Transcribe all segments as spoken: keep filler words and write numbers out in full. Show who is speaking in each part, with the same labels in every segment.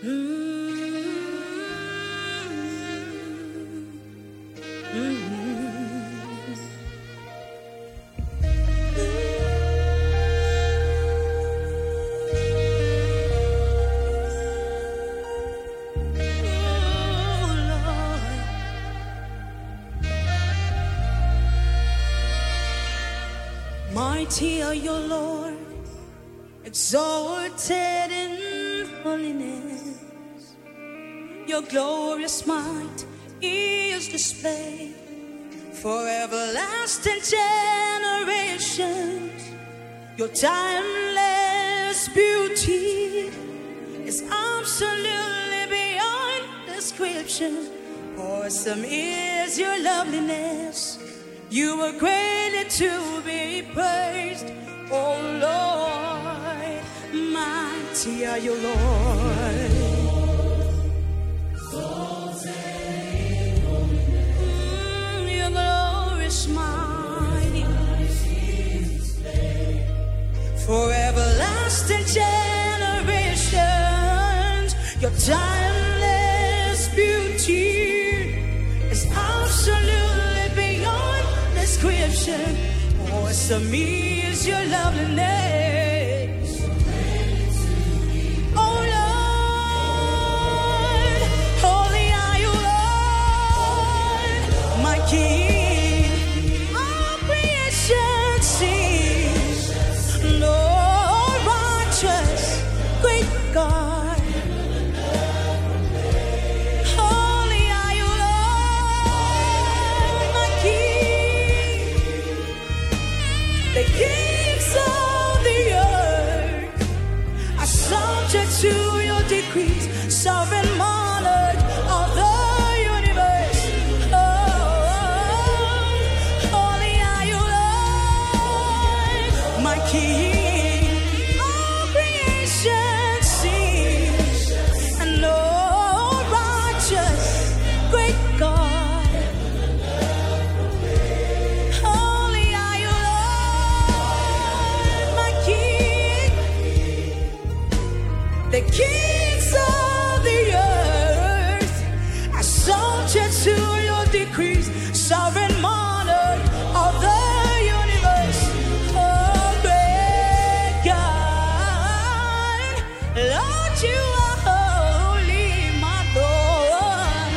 Speaker 1: Mighty are your Lord, exalted in holiness. Your glorious might is displayed for everlasting generations. Your timeless beauty is absolutely beyond description. Awesome is your loveliness. You were created to be praised, oh Lord. Mighty are you, Lord. Mm, your glorious mighty for everlasting generations. Your timeless beauty is absolutely beyond description. Awesome is your loveliness, oh Lord. Holy are you, Lord, my King. All creation sings, Lord, righteous, great God. The kings of the earth are subject to your decrees, sovereign monarch of the universe. Oh, holy are you, Lord, my King. All creation sings, and Lord, righteous, great God. The kings of the earth are subject to your decrees, sovereign monarch of the universe. Oh, great God, Lord, you are holy, my Lord.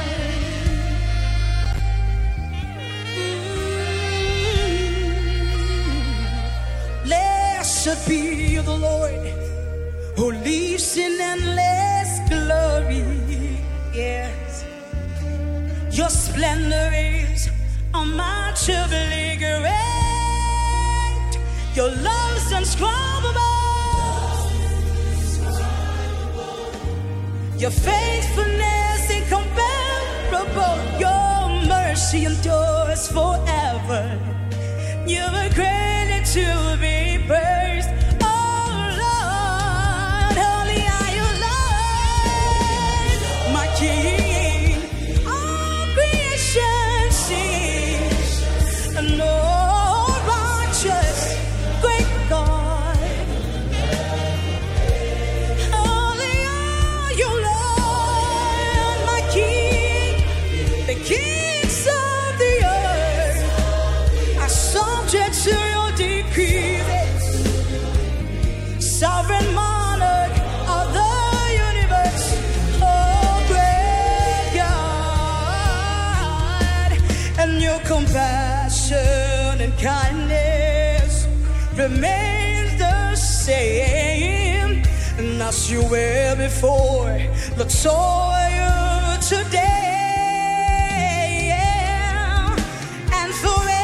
Speaker 1: Mm. Blessed be the Lord, who lives in endless glory. Yes, your splendor is unmatchably great. Your love's unscribable, your faithfulness incomparable. Your mercy endures forever. You were created to be praised. King, all creation sings, and Lord, righteous, great God. Holy are you, Lord, my King. The kings of the earth are subject to your decrees, sovereign monarch of the your compassion and kindness remains the same, and as you were before, look so are you today, and forever.